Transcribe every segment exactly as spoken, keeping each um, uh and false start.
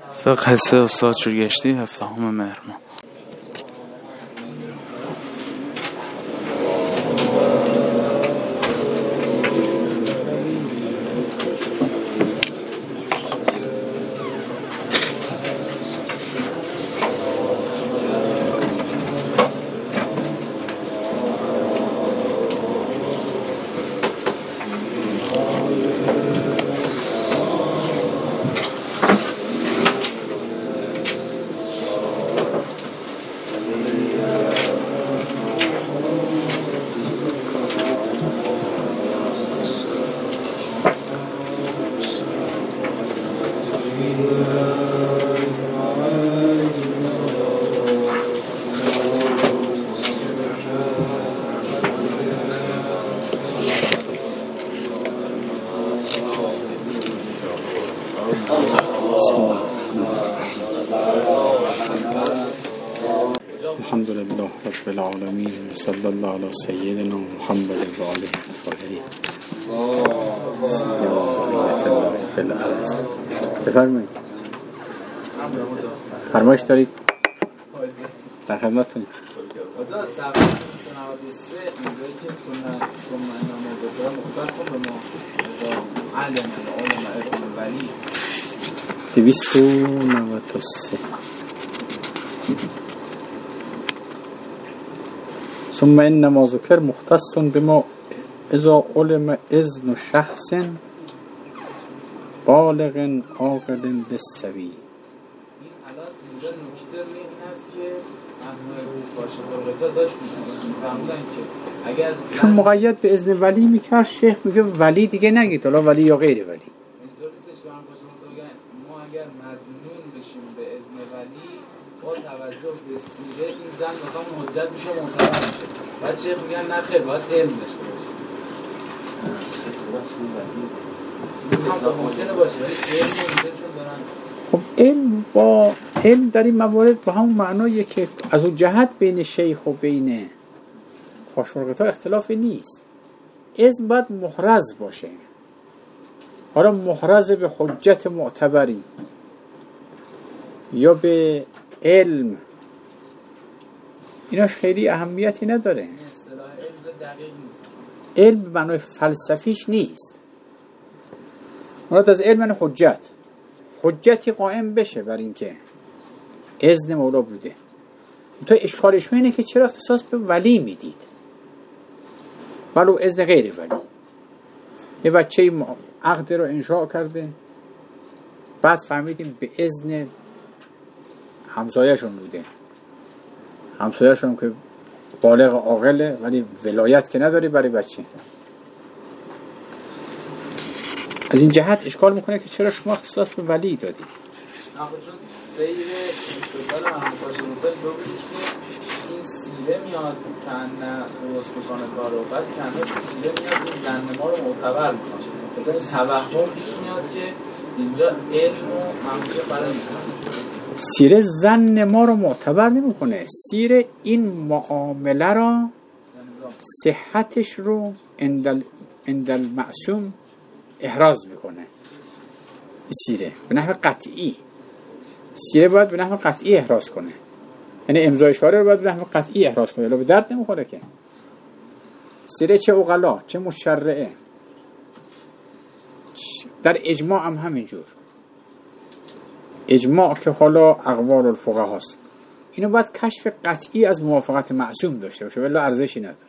فقه سه استاد شورگشتی هفدهم مهر ماه. الحمد لله رب العالمين صلی الله علی سیدنا محمد و آله الطاهرین. بفرمایید. فرمایش دارید؟ در خدمتتون. دویست و نود و سه. ثم انما ذکر مختص بما اذا علم اذن شخص بالغ عاقل بالسوی. این الان اینجا نکته این هست که احمد باشه فرقتا داشت میفهمدن که اگر چون مقید به اذن ولی میکرد، شیخ میگه ولی دیگه نگید، حالا ولی یا غیر ولی. اینطور نیستش که من باشه بگم ما اگر مظنون بشیم به اذن ولی با توجه به سیره این زن مثلا حجت میشه معتبر میشه. بعد شیخ میگن نه خیر، باید علم داشته باشه. ممکنه باشه ولی علم چون دارن. خب علم با علم در این موارد با همون معنایه که از اون جهت بین شیخ و بین خاشورقتا اختلافی نیست. اذن باید محرز باشه. حالا محرز به حجت معتبری یا به علم، ایناش خیلی اهمیتی نداره. اصطلاح علم دقیق نیست. علم به معنای فلسفیش نیست. مراد از علم حجت حجتی قائم بشه بر این که اذن مولا بوده. تو اشکالش اینه که چرا اختصاص به ولی میدید ولو اذن غیر ولی. یه بچه عقد رو انشاء کرده، بعد فهمیدیم به اذن همسایه‌شون بوده، همسایه‌شون که بالغ عاقله ولی ولایت که نداره برای بچه. از این جهت اشکال میکنه که چرا شما اختصاص به ولی دادید. آخه چون سیر استدلال همکاشی مدل رو بودیش که این سیره میاد که نه درست بکنه کار رو، بعد که نه سیره میاد این زن ما رو معتبر میکنه. مثلا توهم پیش میاد که اینجا علم و منطق برای میکنه. سیره زن ما رو معتبر نمیکنه. سیره این معامله را صحتش رو اندل اندل معصوم احراز میکنه. سیره به نحو قطعی، سیره باید به نحو قطعی احراز کنه. یعنی امضای شارع رو باید به نحو قطعی احراز کنه، به درد نمیخوره که. سیره چه عقلا چه مشرعه، در اجماع هم همینجور. اجماع که حالا اقوال الفقها هست، اینو باید کشف قطعی از موافقت معصوم داشته باشه، ولی ارزشی نداره.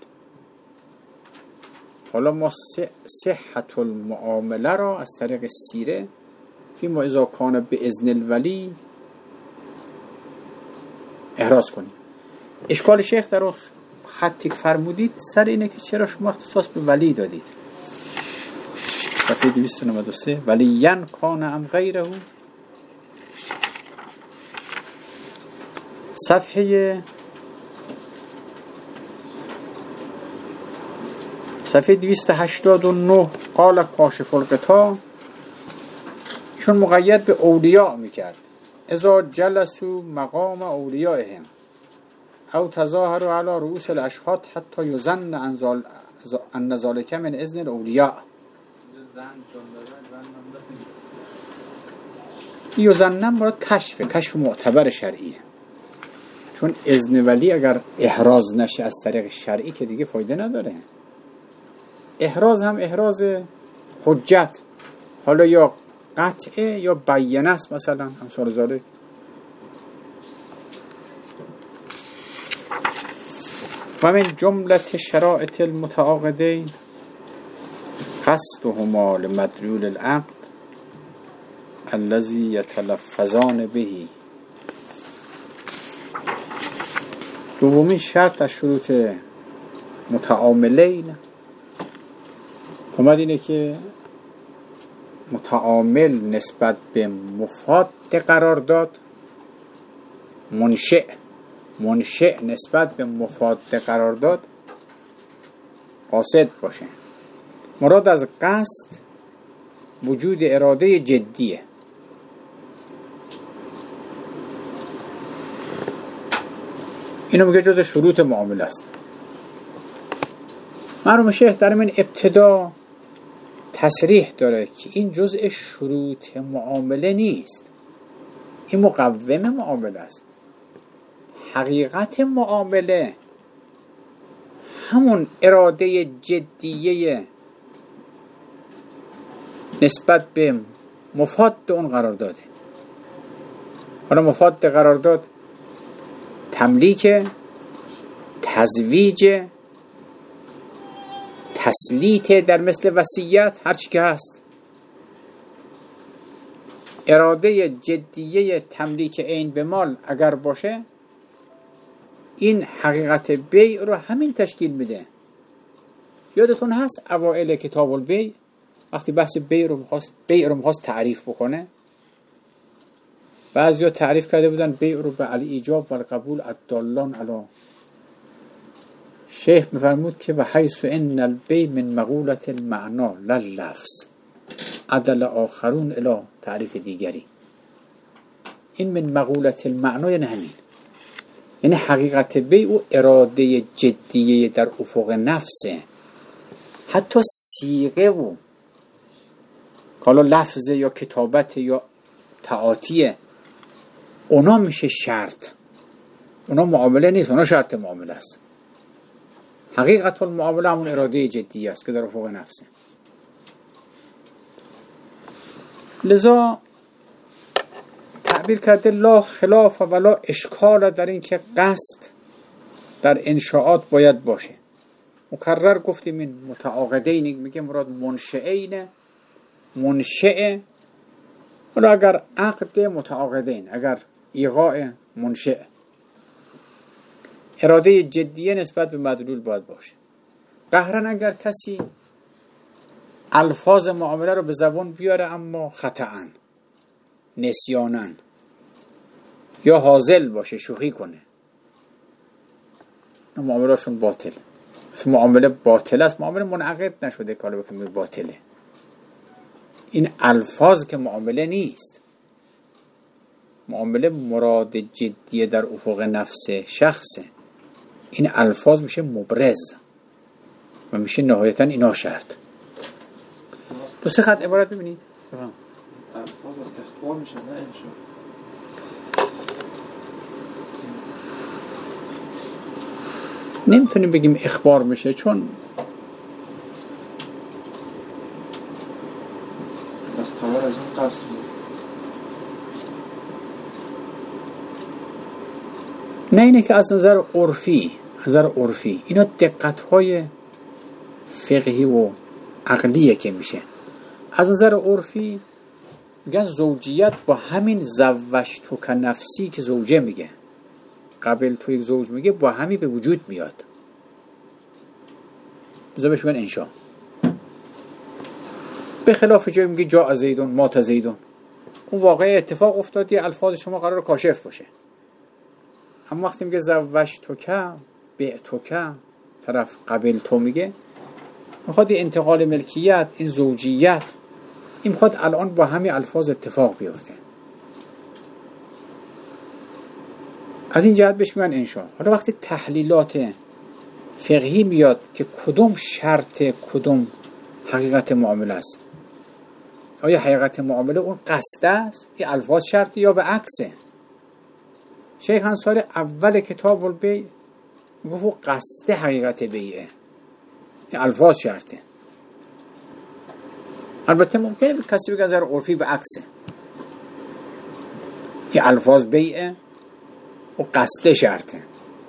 حالا ما صحت المعامله را از طریق سیره فیما اذا کان به اذن الولی احراز کنیم. اشکال شیخ در اون خطی که فرمودید سر اینه که چرا شما اختصاص به ولی دادید. صفحه دویست و نود و سه ولیین کان ام غیره. صفحه صفحه دویست و هشتاد و نه قال کاشف الغطا، چون مقید به اولیاء میکرد. اذا جلسوا مقام اولیائهم او تظاهروا علی رؤوس الاشهاد حتی یظن ان ذلک من اذن الاولیاء. یزنن مراد کشف کشف معتبر شرعیه، چون اذن ولی اگر احراز نشه از طریق شرعی که دیگه فایده نداره. احراز هم احراز حجت، حالا یا قطعه یا بیانه است، مثلا هم سال زاله. و من جملت شرائط المتعاقدین قصدهما لمدلول العقد الذي يتلفظان به. دومین شرط از شروط متعاملین اومد اینه که متعامل نسبت به مفاد قرارداد، منشئ منشئ نسبت به مفاد قرارداد قاصد باشه. مراد از قصد وجود اراده جدیه. اینو میگه جز شروط معامله است. مرحوم شیخ در من ابتدا تصریح داره که این جزء شروط معامله نیست، این مقوم معامله است. حقیقت معامله همون اراده جدیه نسبت به مفاد اون قرارداده. حالا مفاد قرارداد تملیک، تزویج، تسلیط در مثل وصیت، هر چی که هست. اراده جدیه تملیک عین به مال اگر باشه، این حقیقت بیع رو همین تشکیل میده. یادتون هست اوائل کتاب البیع وقتی بحث بیع رو میخواست بیع رو میخواست تعریف بکنه، بعضیا تعریف کرده بودن بیع رو به الایجاب و القبول الدالان علی. شیخ میفرمود که و حیث ان البیع من مقولة المعنا لا لفظ عدل آخرون الی تعریف دیگری. این من مقولة المعنا یعنی همین، یعنی حقیقت بیع و اراده جدیه در افق نفسه. حتی صیغه و حالا لفظ یا کتابت یا تعاطیه، اونا میشه شرط، اونا معامله نیست، اونا شرط معامله است. حقیقت المعامله همون اراده جدیه است که در افق نفسه. لذا تعبیر کرده لا خلاف ولا اشکال در این که قصد در انشاءات باید باشه. مکرر گفتیم این متعاقدین میگه مراد منشئین، منشئ. ولی اگر عقد متعاقدین، اگر ایقاع منشئ، اراده جدیه نسبت به مدلول باید باشه. قهرن اگر کسی الفاظ معامله رو به زبان بیاره اما خطأن، نسیانن، یا هازل باشه، شوخی کنه، معامله شون باطل. اصلا معامله باطل است، معامله منعقد نشده که حالا بکنیم باطله. این الفاظ که معامله نیست. معامله مراد جدیه در افق نفس شخصه. این الفاظ میشه مبرز و میشه نهایتا اینا شرط. دو سه خط عبارت ببینید. بفهم. الفاظ از اخبار میشه نه انشاء. نمیتونیم بگیم اخبار میشه، چون بس خبر از اون قصد بود. نه، اینه که از نظر عرفی، نظر عرفی اینا دقت‌های فقهی و عقلیه که میشه. از نظر عرفی میگن زوجیت با همین زوجتو که نفسی که زوجه میگه، قبل تو یک زوج میگه، با همین به وجود میاد. لذا بهش میگن انشاء. به خلاف جای میگه جا زیدون مات زیدون، اون واقعی اتفاق افتاد، یه الفاظ شما قرار کاشف باشه. اما وقتی میگه زوجتو که بعتو که، طرف قبل تو میگه، میخواد این انتقال ملکیت، این زوجیت، این میخواد الان با همین الفاظ اتفاق بیفته. از این جهت بهش میگن انشاء. حالا وقتی تحلیلات فقهی میاد که کدوم شرط کدوم حقیقت معامله است، آیا حقیقت معامله اون قصد است؟ این الفاظ شرطی یا به عکسه؟ شیخ انصاری اول کتاب البیع گفت قصد حقیقت بیعه، این الفاظ شرطه. البته ممکنه به کسی بگه نظر عرفی به عکسه، این الفاظ بیعه و قصد شرطه.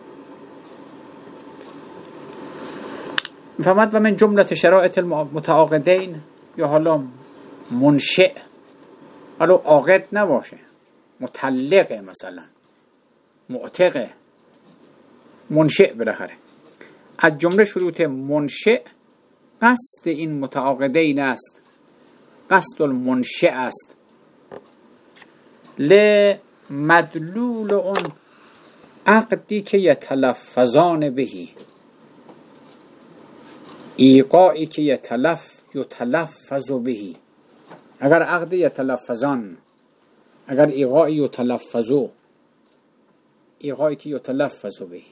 فهمت و من جملت شرایط المتعاقدین، یا حالا منشئ، حالا عاقد نباشه، مطلقه مثلا، معتقه، منشئ بالاخره. از جمله شروط منشئ قصد این متعاقدین است، قصد المنشئ است، لمدلول اون عقدی که یتلفظان بهی، ایقاعی که یتلف یتلفظ بهی. اگر عقد یتلفظان، اگر ایقاعی یتلفظو، ایقاعی که یتلفظ بهی.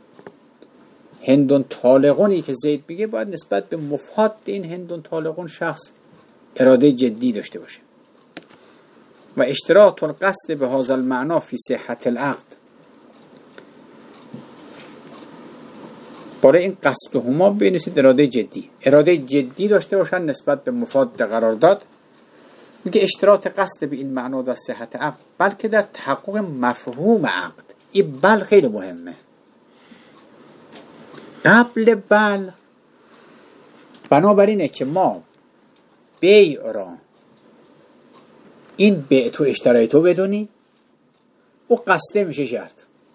هندون طالقونی که زید بگه باید نسبت به مفاد این هندون طالقون شخص اراده جدی داشته باشه. و اشتراط القصد به هذا المعنى فی صحت العقد، برای این قصد هما بنویسید اراده جدی، اراده جدی داشته باشن نسبت به مفاد قرارداد. میگه اشتراط قصد به این معنا در صحت عقد، بلکه در تحقق مفهوم عقد. این بل خیلی مهمه. قبل بل بنابراینه که ما بیع را این بیع تو اشترای تو بدونی و قصده میشه شرط،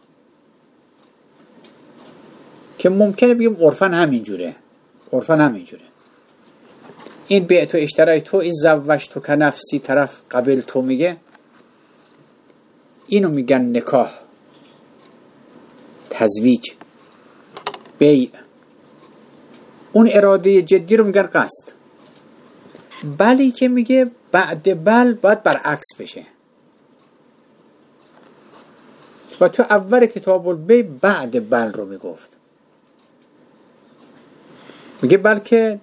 که ممکنه بگیم عرفاً همینجوره، عرفاً همینجوره. این بیع تو اشترای تو، این زوج تو که نفسی طرف قبل تو میگه، اینو میگن نکاح، تزویج، بیع. اون اراده جدی رو میگن قصد. بلی که میگه بعد بل باید برعکس بشه. و تو اول کتاب البیع بعد بل رو میگفت، میگه بلکه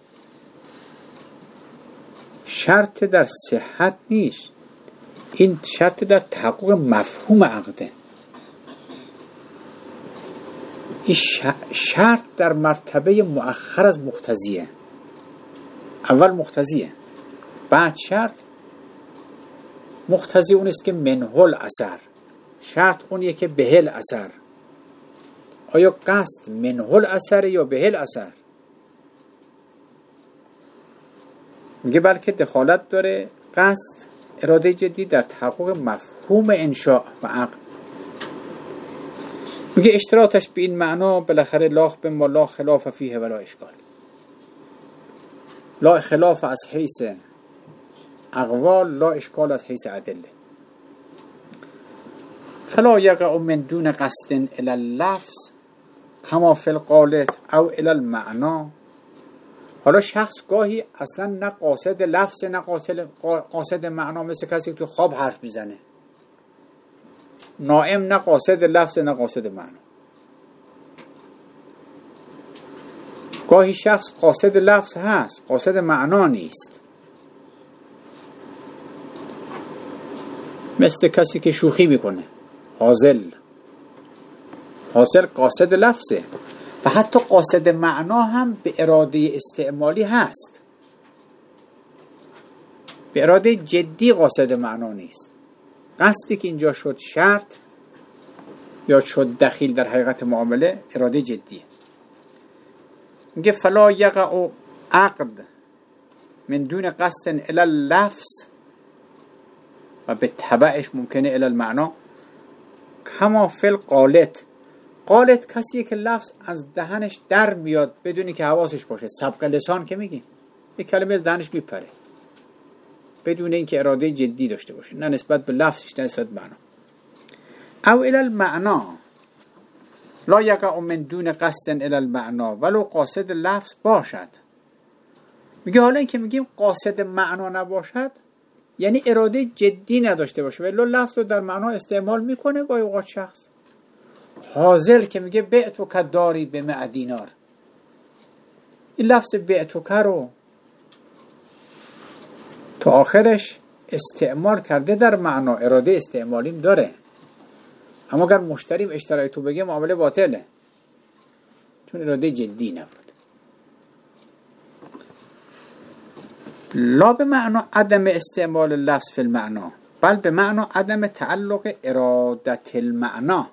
شرط در صحت نیست، این شرط در تحقق مفهوم عقده. این شرط در مرتبه مؤخر از مقتضیه. اول مقتضیه، بعد شرط. مقتضی اون است که منهل اثر، شرط اونیه که بهل اثر. آیا قصد منهل اثر یا بهل اثر؟ میگه بلکه دخالت داره قصد، اراده جدی، در تحقق مفهوم انشاء و عقد. میگه اشتراطش به این معنا بالاخره لاخ به ما لا خلاف فیه ولا اشکال، لا خلاف از حیث اقوال، لا اشکال از حیث ادله. فلا یقع من دون قصد الی اللفظ کما فی القالت او الی المعنا. حالا شخص گاهی اصلا نه قاصد لفظ نه قاصد معنا، مثل کسی که تو خواب حرف میزنه. نائم نه قاصد لفظ نه قاصد معنا. گاهی شخص قاصد لفظ هست، قاصد معنا نیست. مثل کسی که شوخی میکنه، حاصل حاصل قاصد لفظه. و حتی قاصد معنا هم به اراده استعمالی هست، به اراده جدی قاصد معنا نیست. قصدی که اینجا شد شرط یا شد دخیل در حقیقت معامله، اراده جدیه. میگه فلا یقع عقد من دون قصد الی اللفظ، و به تبعش ممکنه الی المعنا، کما فی القالت. قالت کسیه که لفظ از دهنش در میاد بدونی که حواسش باشه. سبق لسان که میگی یک کلمه از دهنش میپره بدون اینکه اراده جدی داشته باشه، نه نسبت به لفظش نه نسبت به معنا. او الی المعنا لا یقع من دون قصد الی المعنا ولو قاصد لفظ باشد. میگه حالا این که میگیم قاصد معنا نباشد یعنی اراده جدی نداشته باشه، ولی لفظ رو در معنا استعمال میکنه گاهی اوقات شخص. حاضر که میگه بعتو که داری به مع دینار، این لفظ بعتو که رو تو آخرش استعمال کرده در معنا، اراده استعمالیم داره، اما اگر مشتریم اشترای تو بگه معامله باطله، چون اراده جدی نبود. لا به معنا عدم استعمال لفظ فی المعنا، بل به معنا عدم تعلق ارادت المعنا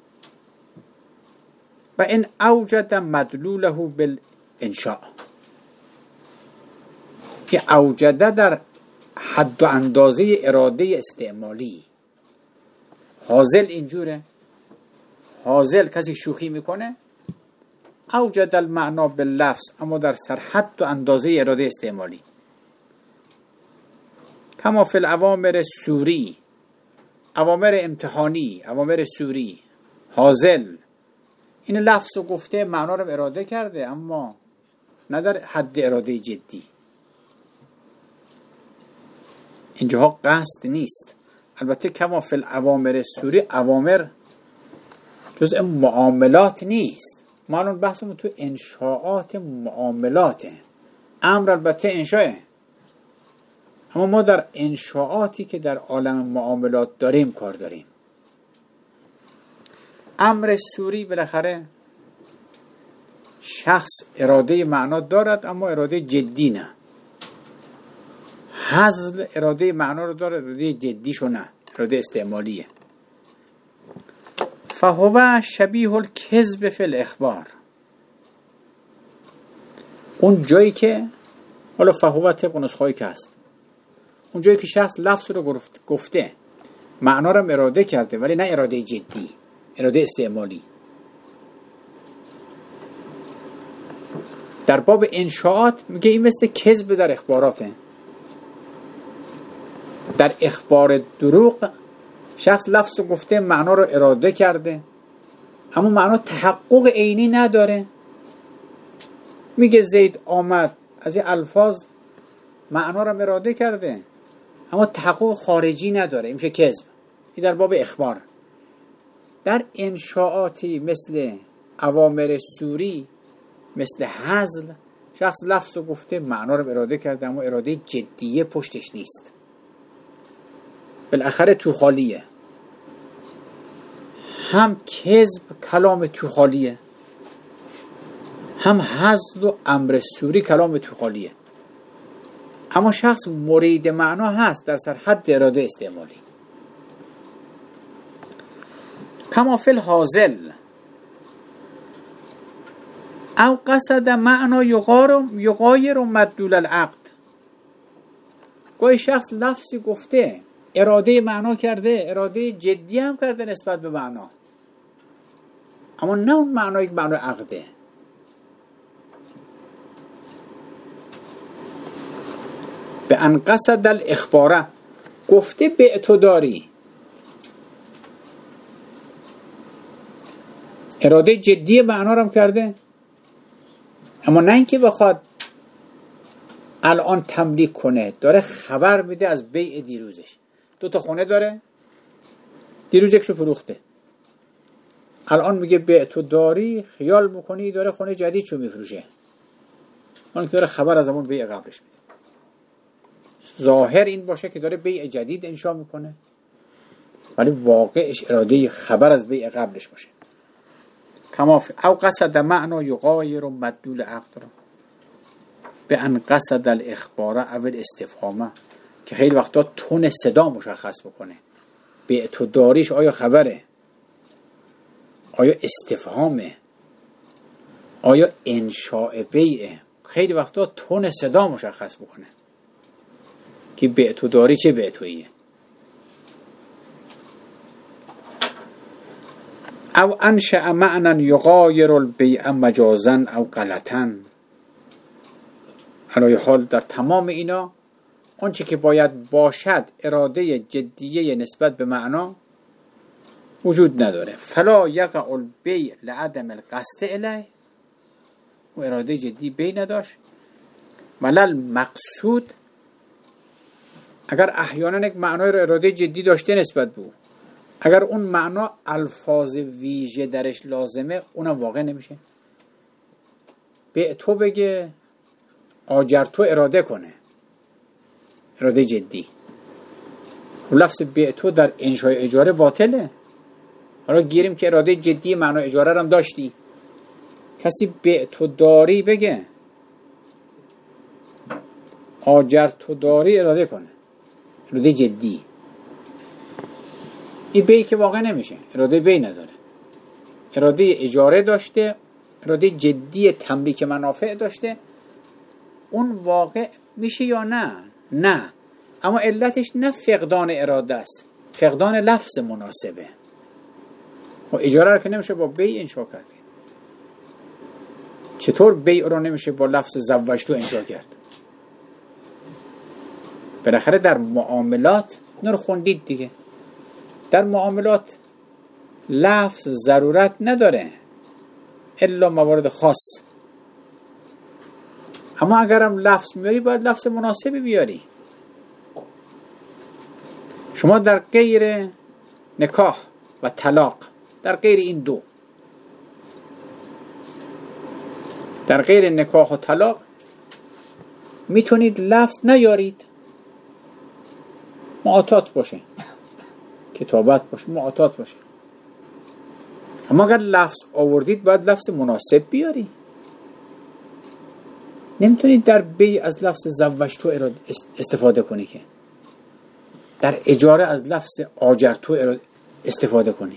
و این اوجد مدلوله بالانشاء. که اوجده در حد و اندازه اراده استعمالی. حاضل اینجوره، حاضل کسی شوخی میکنه، اوجد المعنا باللفظ، اما در سر حد و اندازه اراده استعمالی. کما فی الاوامر سوری، اوامر امتحانی، اوامر سوری، حاضل این لفظ رو گفته، معنا رو اراده کرده، اما نه در حد اراده جدی. اینجاها قصد نیست. البته کما فی الاوامر سوری، اوامر جزء معاملات نیست. ما الان بحثمون تو انشاءات معاملاته. امر البته انشاءه، اما ما در انشاءاتی که در عالم معاملات داریم کار داریم. امر سوری بالاخره شخص اراده معنا دارد، اما اراده جدی نه. حزل اراده معنا رو داره، اراده جدیشو نه، اراده استعمالیه. فهو شبیه الکذب فی الاخبار. اون جایی که حالا فهو طبق نسخه‌ای که هست، اون جایی که شخص لفظ رو گفته، معنا رو اراده کرده، ولی نه اراده جدی، اراده استعمالی. در باب انشاءات میگه این مثل کذب در اخباراته. در اخبار دروغ شخص لفظ رو گفته، معنا رو اراده کرده، اما معنا تحقق عینی نداره. میگه زید آمد، از این الفاظ معنا رو اراده کرده، اما تحقق خارجی نداره، این میشه کذب. این در باب اخبار. در انشاءاتی مثل اوامر سوری، مثل حزل، شخص لفظ رو گفته، معنا رو اراده کرده، اما اراده جدیه پشتش نیست، بالاخره تو خالیه. هم کذب کلام تو خالیه، هم حزل و امر سوری کلام تو خالیه، اما شخص مرید معنا هست در سر حد اراده استعمالی. کما فی الحاضل او قصد معنا یغایر مدلول العقد. گاهی شخص لفظی گفته، اراده معنا کرده، اراده جدی هم کرده نسبت به معنا، اما نه اون معنا یک معنا عقده. به ان قصد الاخباره، گفته به تو داری، اراده جدی معنا رو هم کرده، اما نه اینکه بخواد الان تملیک کنه، داره خبر میده از بیع دیروزش. دو تا خونه داره، دیروز یکشو فروخته، الان میگه بیع تو داری، خیال میکنی داره خونه جدیدشو میفروشه، اون که داره خبر از همون بیع قبلش میده. ظاهر این باشه که داره بیع جدید انشا میکنه، ولی واقعش اراده خبر از بیع قبلش باشه. کما او قصد معنا یغایر مدلول عقد را به ان قصد الاخبار اول استفهامه، که خیلی وقتا تون صدا مشخص بکنه. به تو داریش آیا خبره، آیا استفهامه، آیا انشاء بیعه. خیلی وقتا تون صدا مشخص بکنه که به تو داری چه به تویه. او انشأ معنی یغایر البیع مجازا او غلطا. علای حال در تمام اینا آنچه که باید باشد اراده جدیه نسبت به معنا وجود نداره. فلا یقع البیع لعدم القصد الیه، و اراده جدی بی نداشت. ولل مقصود، اگر احیانا یک معنای رو اراده جدی داشته نسبت به او، اگر اون معنا الفاظ ویژه درش لازمه، اونم واقع نمیشه. به تو بگه آجر تو اراده کنه، اراده جدی. لفظ بعتو در انشای اجاره باطله. حالا گیریم که اراده جدی معنا اجاره رو هم داشتی. کسی بعتو داری بگه، آجرتو داری اراده کنه، اراده جدی. این بی که واقع نمیشه، اراده بی نداره، اراده اجاره داشته، اراده جدی تملیک منافع داشته. اون واقع میشه یا نه؟ نه. اما علتش نه فقدان اراده است، فقدان لفظ مناسبه. و اجاره رو که نمیشه با بی انشا کرد. چطور بی رو نمیشه با لفظ زوجتو انشا کرد؟ بالاخره در معاملات اینا رو خوندید دیگه. در معاملات لفظ ضرورت نداره الا موارد خاص. اما اگرم لفظ میاری باید لفظ مناسبی بیاری. شما در غیر نکاح و طلاق، در غیر این دو، در غیر نکاح و طلاق میتونید لفظ نیارید، معاطات باشه، کتابت باشه، معاطات باشه. اما اگر لفظ آوردید باید لفظ مناسب بیاری. نمیتونید در بی از لفظ زوجتو استفاده کنی، که در اجاره از لفظ آجرتو استفاده کنی.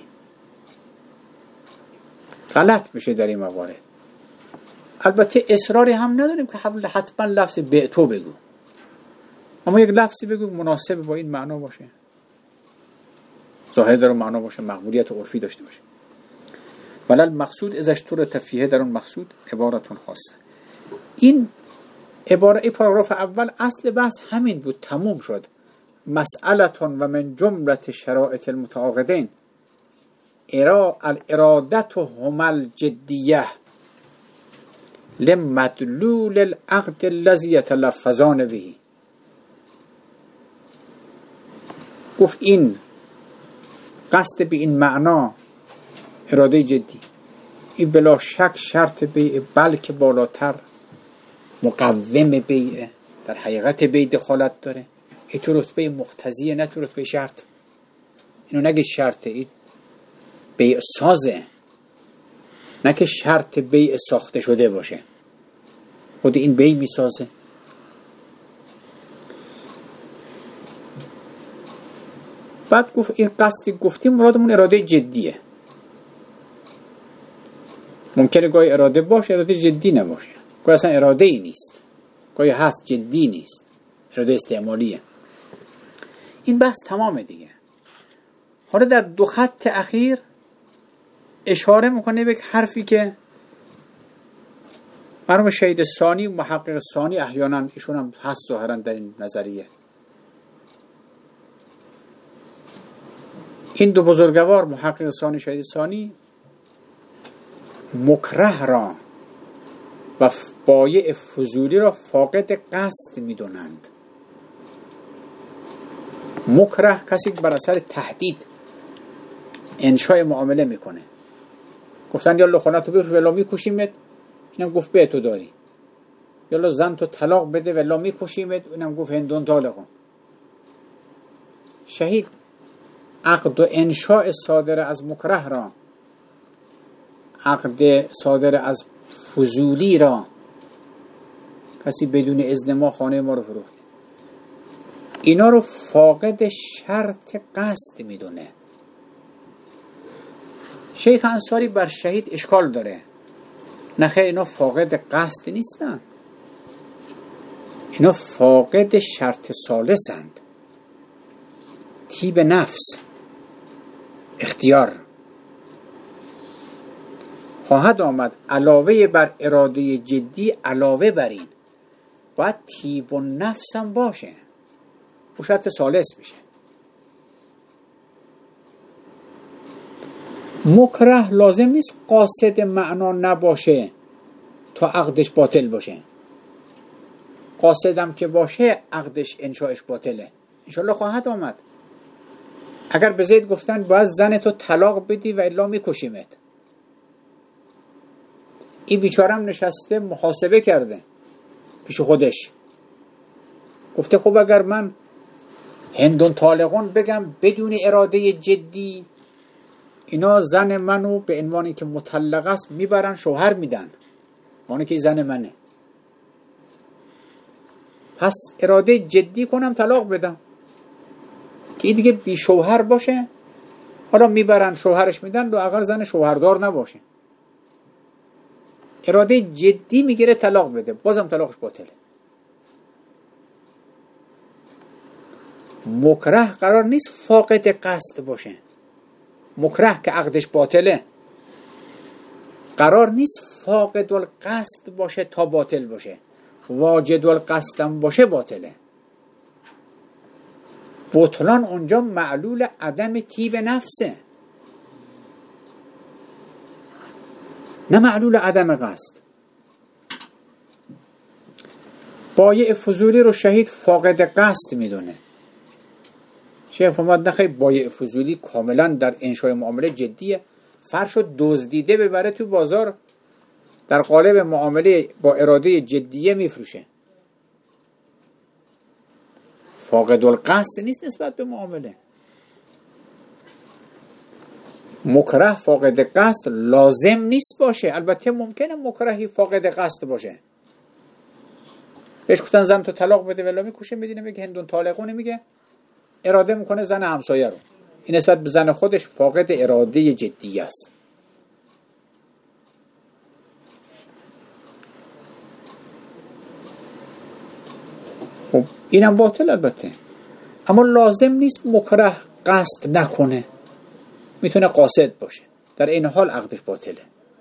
غلط بشه در این موارد. البته اصراری هم نداریم که حتما لفظ بعتو بگو، اما یک لفظی بگو مناسب با این معنا باشه، ظاهر در اون معنا باشه، مقبولیت عرفی داشته باشه. ولل مقصود ازش طور تفیه در اون مقصود عبارتون خاصه. این عباره، این پاراگراف اول اصل بحث همین بود، تموم شد. مسئلتون و من جملت شرائط المتعاقدین ارا الارادت و همل جدیه لمدلول العقد الذی یتلفظان به. گفت این قصد به این معنا اراده جدی، این بلا شک شرط بیع، بلکه بالاتر مقوم بیع، در حقیقت بیع دخالت داره. این تو رتبه مقتضیه، نه تو رتبه شرط. اینو نگه شرطه، این بیع سازه، نه که شرط بیع ساخته شده باشه. خود این بیع می سازه. بعد گفت این قصدی گفتیم مرادمون اراده جدیه. ممکنه گاهی اراده باشه اراده جدی نباشه، گاهی اصلا اراده ای نیست، گاهی هست جدی نیست، اراده استعمالیه. این بحث تمامه دیگه. حالا در دو خط اخیر اشاره میکنه به حرفی که مرحوم شهید ثانی و محقق ثانی احیانا ایشون هم هست ظاهرا در این نظریه. این دو بزرگوار محقق ثانی شهید ثانی مکره را و بایع فضولی را فاقد قصد میدونند. مکره کسی که بر اثر تهدید انشای معامله میکنه. گفتن یا خونتو بفروش ولا میکشیمت، اینم گفت به تو داری. یا زن تو طلاق بده ولا میکشیمت، اینم گفت هندون طالقون. شهید عقد و انشاء صادر از مکره را، عقد صادر از فضولی را، کسی بدون اذن ما خانه ما رو فروخته، اینا رو فاقد شرط قصد میدونه. شیخ انصاری بر شهید اشکال داره. نخیر، اینا فاقد قصد نیستن، اینا فاقد شرط ثالثند، طیب نفس، اختیار. خواهد آمد علاوه بر اراده جدی، علاوه بر این باید طیب و نفس هم باشه، او شرط ثالث میشه. مکره لازم نیست قاصد معنا نباشه تا عقدش باطل باشه. قاصدم که باشه عقدش انشاءش باطله. انشالله خواهد آمد. اگر به زید گفتن باید زن تو طلاق بدی و الا میکشیمت، این بیچارم نشسته محاسبه کرده پیش خودش، گفته خب اگر من هندون طالقون بگم بدون اراده جدی، اینا زن منو به عنوانی که مطلقه است میبرن شوهر میدن، اونی که زن منه، پس اراده جدی کنم طلاق بدم که این دیگه بی شوهر باشه، حالا میبرن شوهرش میدن و اگر زن شوهردار نباشه، اراده جدی میگیره طلاق بده، بازم طلاقش باطله. مکره قرار نیست فاقد قصد باشه، مکره که عقدش باطله قرار نیست فاقد القصد باشه تا باطل باشه، واجد القصدم باشه باطله. بطلان اونجا معلول عدم طیب نفسه، نه معلول عدم قصد. بایع فضولی رو شهید فاقد قصد میدونه. شیخ فرمود نخیر، بایع فضولی کاملا در انشای معامله جدیه، فرشو دزدیده ببره تو بازار در قالب معامله با اراده جدیه میفروشه، فاقد القصد نیست نسبت به معامله. مکره فاقد قصد لازم نیست باشه، البته ممکنه مکرهی فاقد قصد باشه، بهش گفتن زن تو طلاق بده ولی میکشه، میدینه میگه هندون طالقونه، میگه اراده میکنه زن همسایه رو، این نسبت به زن خودش فاقد اراده جدی است. خب اینم باطل البته، اما لازم نیست مکره قصد نکنه، میتونه قاصد باشه، در این حال عقدش باطله.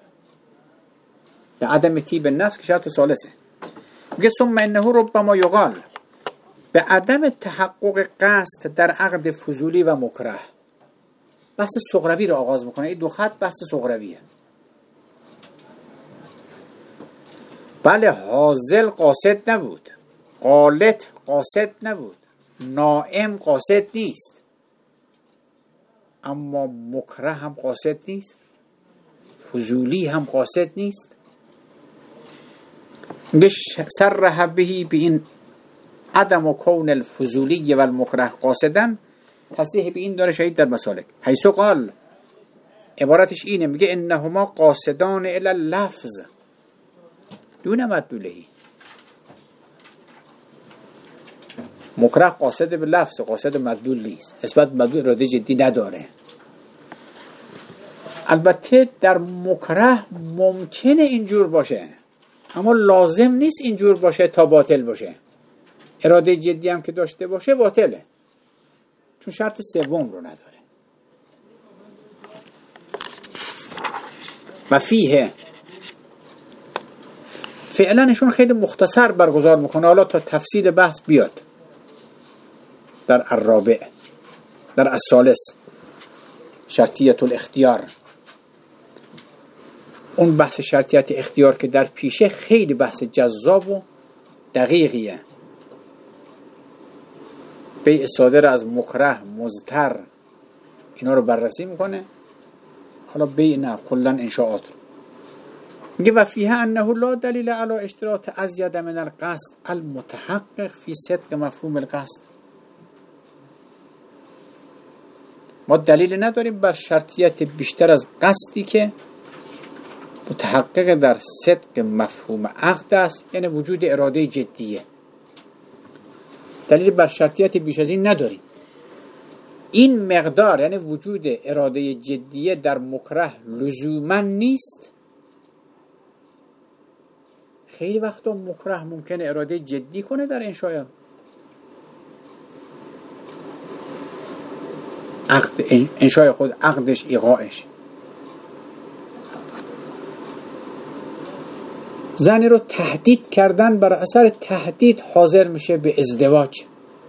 به عدم طیب نفس که شرط ثالثه. میگه ثم انه ربما یقال، به عدم تحقق قصد در عقد فضولی و مکره. بحث صغروی رو آغاز میکنه، این دو خط بحث صغرویه. بله حاضل قاصد نبود، غالط قاصد نبود، نائم قاصد نیست، اما مکره هم قاصد نیست، فضولی هم قاصد نیست. میگه صرح بهی به این عدم و کون الفضولی و المکره قاصدن، تصریح به این داره شهید در مسالک، حیث قال، عبارتش اینه، میگه انهما قاصدان الی اللفظ دون مدلولهی. مکره قاصد به لفظ، قاصد مدلول نیست، نسبت مدلول اراده جدی نداره. البته در مکره ممکنه اینجور باشه، اما لازم نیست اینجور باشه تا باطل باشه. اراده جدی هم که داشته باشه باطله، چون شرط سوم رو نداره. و فیه فعلا نشون خیلی مختصر برگزار میکنه، حالا تا تفصیل بحث بیاد در الرابع، در الثالث شرطیت الاختیار. اون بحث شرطیت اختیار که در پیشه خیلی بحث جذاب و دقیقیه. بیع صادر از مکره، مضطر، اینا رو بررسی میکنه. حالا بیع نه، کلا انشاءات رو میگه. و فیه انه لا دلیل علی اشتراط ازید من القصد المتحقق فی صدق مفهوم القصد. ما دلیل نداریم بر شرطیت بیشتر از قصدی که متحقق در صدق مفهوم عقد است، یعنی وجود اراده جدیه. دلیل بر شرطیت بیش از این نداریم. این مقدار یعنی وجود اراده جدیه در مکره لزوما نیست. خیلی وقتا مکره ممکنه اراده جدی کنه در انشای عقد، انشای خود، عقدش، ایقاعش. زنی رو تهدید کردن، بر اثر تهدید حاضر میشه به ازدواج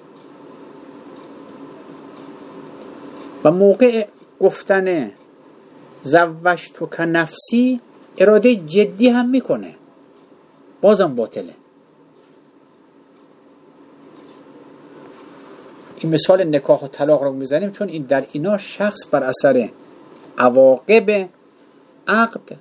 و موقع گفتن زوجتک نفسی اراده جدی هم میکنه، بازم باطله. این مثال نکاح و طلاق رو میزنیم چون این در اینا شخص بر اثر عواقب عقد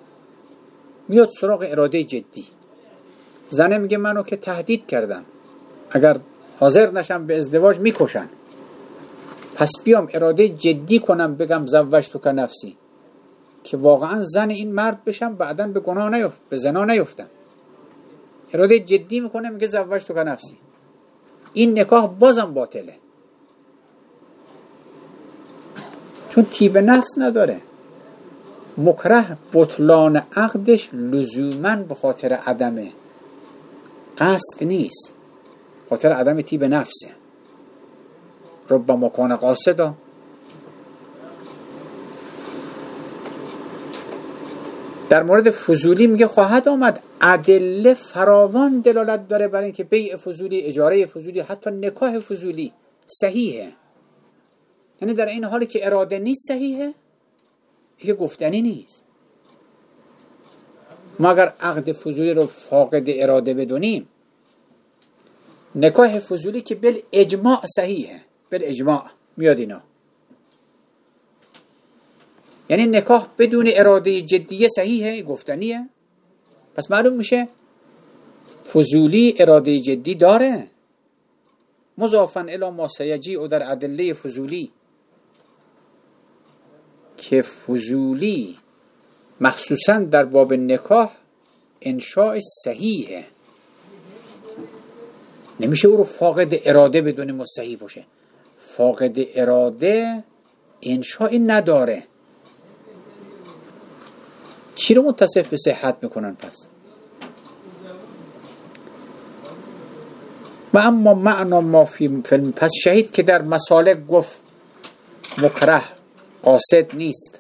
میاد سراغ اراده جدی. زنه میگه منو که تهدید کردن، اگر حاضر نشم به ازدواج میکشن. پس بیام اراده جدی کنم بگم زوجتک نفسی، که واقعا زن این مرد بشم، بعداً به گناه نیفت، به زنا نیفتم. اراده جدی میکنه میگه زوجتک نفسی، این نکاح بازم باطله، چون طیب نفس نداره. مکره بطلان عقدش لزوماً به خاطر عدم قصد نیست، خاطر عدم طیب نفسه. ربما کان قاصدا. در مورد فضولی میگه خواهد آمد ادله فراوان دلالت داره برای اینکه بیع فضولی، اجاره فضولی، حتی نکاح فضولی صحیحه. یعنی در این حالی که اراده نیست صحیحه، که گفتنی نیست. ما اگر عقد فضولی رو فاقد اراده بدونیم، نکاح فضولی که بل اجماع صحیحه، بل اجماع میاد اینا، یعنی نکاح بدون اراده جدیه صحیحه، گفتنیه. پس معلوم میشه فضولی اراده جدی داره. مضافاً الی ما سیجیء در ادله فضولی، که فضولی مخصوصاً در باب نکاح انشاء صحیحه، نمیشه او رو فاقد اراده بدونیم و صحیح باشه. فاقد اراده انشاء نداره. چی رو متصف به صحت میکنن پس؟ و اما معنا ما فی فیلم، پس شهید که در مسالک گفت مکره قاصد نیست،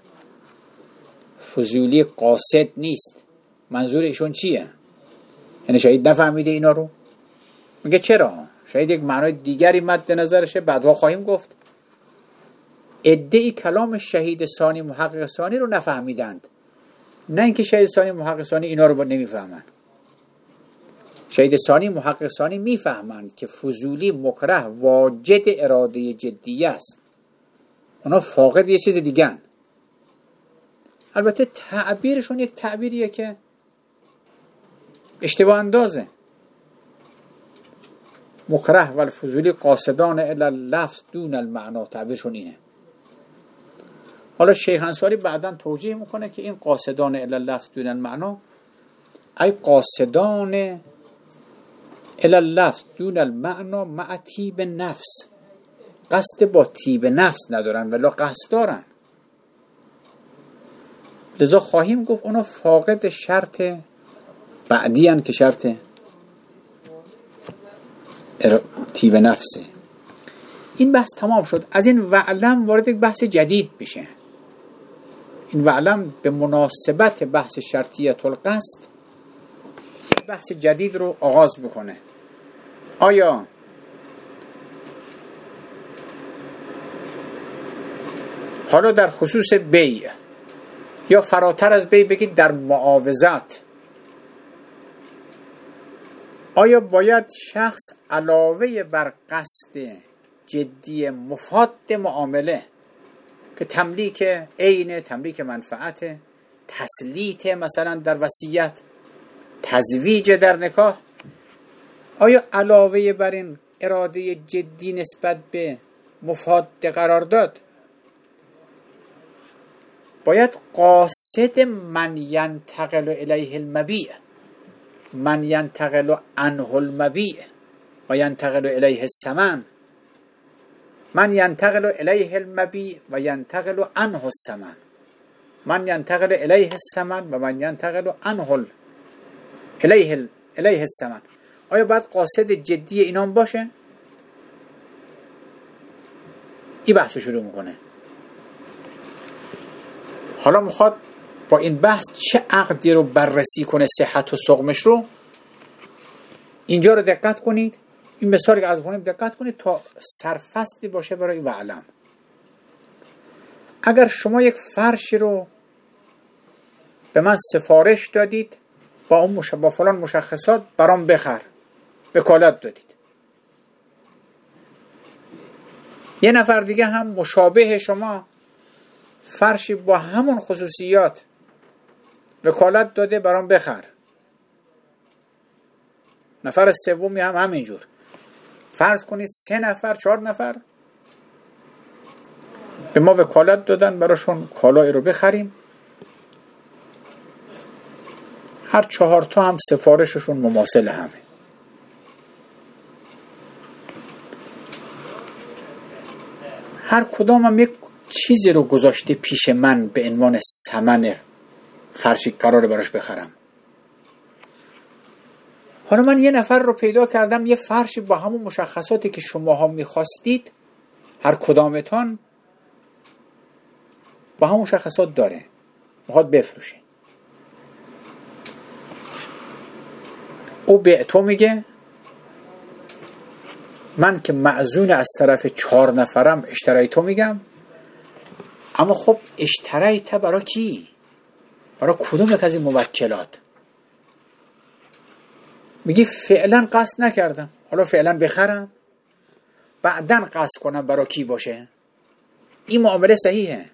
فضولی قاصد نیست، منظور ایشون چیه؟ یعنی شهید نفهمیده اینا رو؟ میگه چرا؟ شاید یک معنای دیگری مد نظرشه، بعدها خواهیم گفت. ادعی کلام شهید ثانی محقق ثانی رو نفهمیدند، نه اینکه شهید ثانی محقق ثانی اینا رو نمیفهمند. شهید ثانی محقق ثانی میفهمند که فضولی مکره واجد اراده جدیه است، اونا فاقد یه چیز دیگه. البته تعبیرشون یک تعبیریه که اشتباه اندازه. مکره و الفضولی قاصدان الی اللفظ دون المعنا، تعبیرشون اینه. حالا شیخ انصاری بعداً توجیه میکنه که این قاصدان الی اللفظ دون المعنا ای قاصدان الی اللفظ دون المعنا مع طیب نفس، قصد با طیب نفس ندارن ولی قصد دارن. لذا خواهیم گفت اونا فاقد شرط بعدی هن که شرط طیب نفسه. این بحث تمام شد. از این وعلم وارد یک بحث جدید بشه. این وعلم به مناسبت بحث شرطیت القصد بحث جدید رو آغاز بکنه. آیا حالا در خصوص بیع یا فراتر از بیع بگید در معاوضات، آیا باید شخص علاوه بر قصد جدی مفاد معامله که تملیک عین، تملیک منفعت، تسلیط مثلا در وصیت، تزویج در نکاح، آیا علاوه بر این اراده جدی نسبت به مفاد قرار داد، باید قاصد من ینتقل الیه المبیع، من ینتقل عنه المبیع و ینتقل الیه الثمن، من ینتقل الیه المبیع و ینتقل عنه الثمن، من ینتقل الیه الثمن و من ینتقل عنه الیه الیه الثمن. آیا باید قاصد جدی اینام باشه؟ این بحث شروع میکنه. حالا میخواد با این بحث چه عقدی رو بررسی کنه، صحت و سقمش رو. اینجا رو دقت کنید، این مثالی که از کنیم دقت کنید تا سرفصلی باشه برای وعلم. اگر شما یک فرشی رو به من سفارش دادید، با اون مش... با فلان مشخصات برام بخر، وکالت دادید. یه نفر دیگه هم مشابه شما فرشی با همون خصوصیات وکالت داده برام بخر. نفر سومی هم همینجور. فرض کنید سه نفر چهار نفر به ما وکالت دادن براشون کالایی رو بخریم، هر چهار تا هم سفارششون مماثل همه. هر کدام هم یک چیزی رو گذاشته پیش من به عنوان ثمن فرشی قراره براش بخرم. حالا من یه نفر رو پیدا کردم یه فرشی با همون مشخصاتی که شماها میخواستید، هر کدامتان با همون مشخصات داره، میخواد بفروشه. او به تو میگه من که معزون از طرف چهار نفرم اشترای تو میگم، اما خب اشترای تا برای کی؟ برای کدوم یک از این موکلات؟ میگی فعلا قصد نکردم، حالا فعلا بخرم، بعدن قصد کنم برای کی باشه. این معامله صحیحه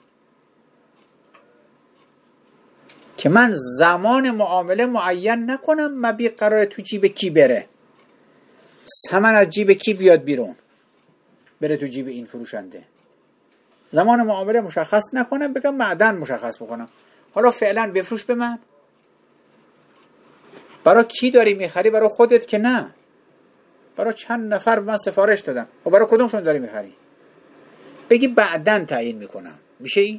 که من زمان معامله معین نکنم مبیع قراره تو جیب کی بره، ثمن از جیب کی بیاد بیرون بره تو جیب این فروشنده. زمان معامله مشخص نکنم، بگم معدن مشخص بکنم، حالا فعلا بفروش به من. برای کی داری میخری؟ برای خودت که نه، برای چند نفر من سفارش دادم. و برای کدومشون داری میخری؟ بگی بعدن تعیین میکنم. میشه این؟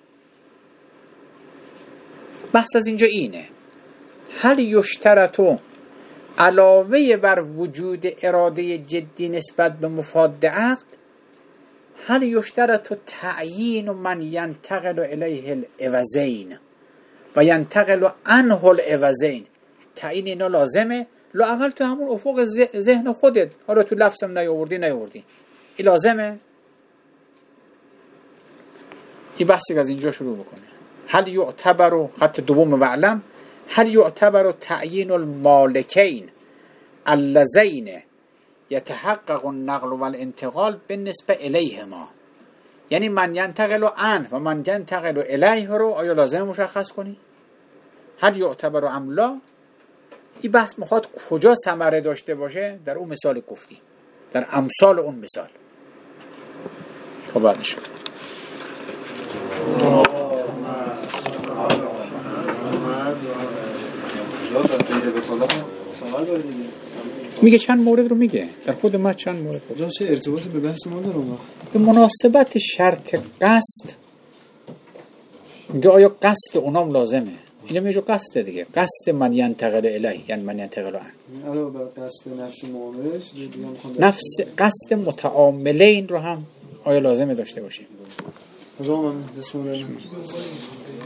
بحث از اینجا اینه، هل یشترطو علاوه بر وجود اراده جدی نسبت به مفاد عقد، هل یشترطو تعیین من ینتقل الیه العوضین و ینتقل عنه العوضین. تعیین اینا لازمه، لااقل تو همون افق ذهن خودت، حالا تو لفظم نیاوردی نیاوردی این لازمه. این بحثی از اینجا شروع بکنه. هل یعتبر، خط دوم وعلم، هل یعتبر تعیین المالکین اللذین یتحقق النقل والانتقال بالنسبه الیهما، یعنی من ینتقل عنه و من ینتقل الیه رو آیا لازم مشخص کنی؟ هل یعتبر ام لا؟ این بحث میخواد کجا ثمره داشته باشه؟ در اون مثال گفتی، در امثال اون مثال. خب بعدش میگه چند مورد رو میگه در خود ما، چند مورد جا چه ارتباطی به بحث ما داره؟ به مناسبت شرط قصد میگه آیا قصد اونام لازمه؟ اینه میگه قصد دیگه، قصد من ینتقل الیه یعنی من ینتقل عنه. علاوه بر قصد نفس معامله نفس قصد متعاملین رو هم آیا لازمه داشته باشه؟ من